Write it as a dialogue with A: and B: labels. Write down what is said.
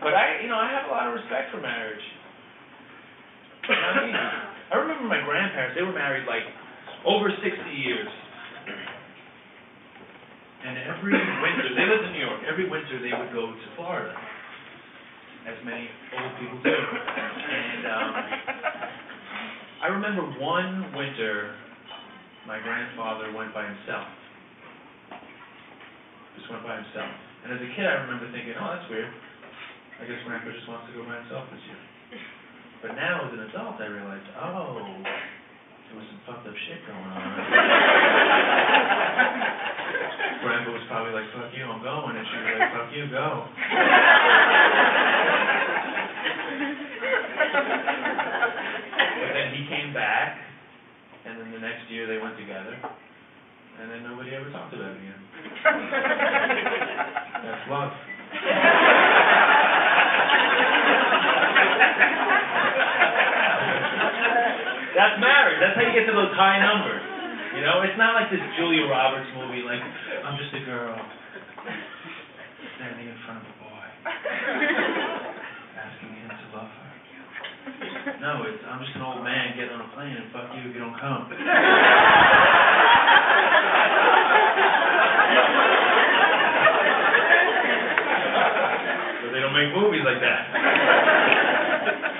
A: But I have a lot of respect for marriage. Not easy. I remember my grandparents, they were married like over 60 years. And every winter, they lived in New York, every winter they would go to Florida, as many old people do. And I remember one winter, my grandfather went by himself. Just went by himself. And as a kid, I remember thinking, oh, that's weird. I guess Grandpa just wants to go by himself this year. But now, as an adult, I realized, oh, there was some fucked up shit going on. Grandpa was probably like, fuck you, I'm going. And she was like, fuck you, go. But then he came back, and then the next year they went together, and then nobody ever talked about it again. That's love. That's marriage. That's how you get to those high numbers. You know, it's not like this Julia Roberts movie, like, I'm just a girl standing in front of a boy, asking him to love her. No, I'm just an old man getting on a plane and fuck you if you don't come. So they don't make movies like that.